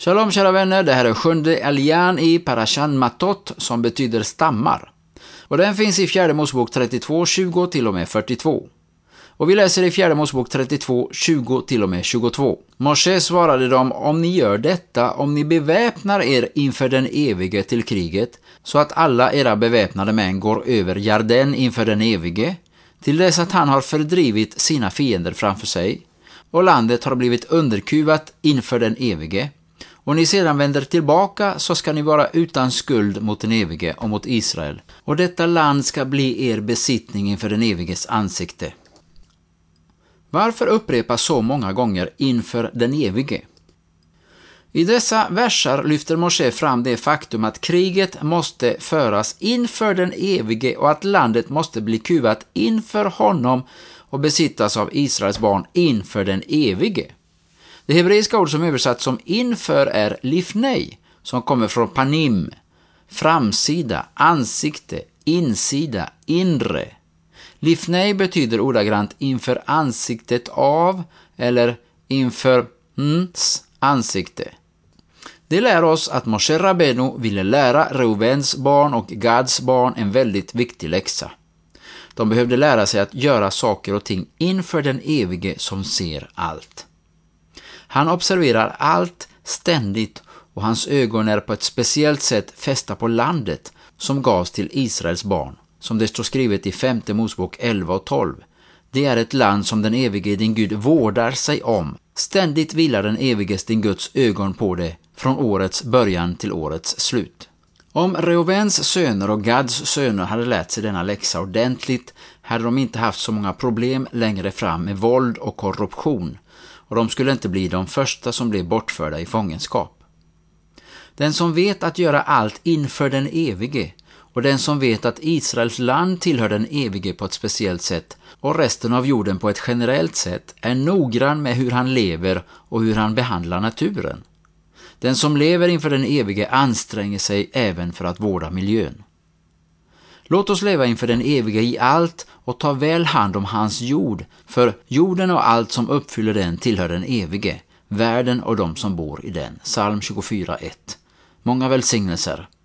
Shalom kära vänner, det här är 7:e aljan i Parashan Matot som betyder stammar. Och den finns i 4 Mosebok 32, 20 till och med 42. Och vi läser i 4 Mosebok 32, 20 till och med 22. Moshe svarade dem: om ni gör detta, om ni beväpnar er inför den evige till kriget, så att alla era beväpnade män går över Jordan inför den evige, till dess att han har fördrivit sina fiender framför sig, och landet har blivit underkuvat inför den evige, och ni sedan vänder tillbaka, så ska ni vara utan skuld mot den evige och mot Israel, och detta land ska bli er besittning inför den eviges ansikte. Varför upprepa så många gånger inför den evige? I dessa versar lyfter Moshe fram det faktum att kriget måste föras inför den evige och att landet måste bli kuvat inför honom och besittas av Israels barn inför den evige. Det hebreiska ord som översatts som inför är lifnei, som kommer från panim, framsida, ansikte, insida, inre. Lifnei betyder ordagrant inför ansiktet av eller inför ansikte. Det lär oss att Moshe Rabbeinu ville lära Reuvens barn och Gads barn en väldigt viktig läxa. De behövde lära sig att göra saker och ting inför den evige som ser allt. Han observerar allt ständigt och hans ögon är på ett speciellt sätt fästa på landet som gavs till Israels barn. Som det står skrivet i 5 Mosebok 11 och 12. Det är ett land som den evige din Gud vårdar sig om. Ständigt vilar den eviges din Guds ögon på det från årets början till årets slut. Om Reuvens söner och Gads söner hade lärt sig denna läxa ordentligt hade de inte haft så många problem längre fram med våld och korruption, och de skulle inte bli de första som blev bortförda i fångenskap. Den som vet att göra allt inför den evige och den som vet att Israels land tillhör den evige på ett speciellt sätt och resten av jorden på ett generellt sätt är noggrann med hur han lever och hur han behandlar naturen. Den som lever inför den evige anstränger sig även för att vårda miljön. Låt oss leva inför den evige i allt och ta väl hand om hans jord, för jorden och allt som uppfyller den tillhör den evige, världen och de som bor i den. Psalm 24:1. Många välsignelser.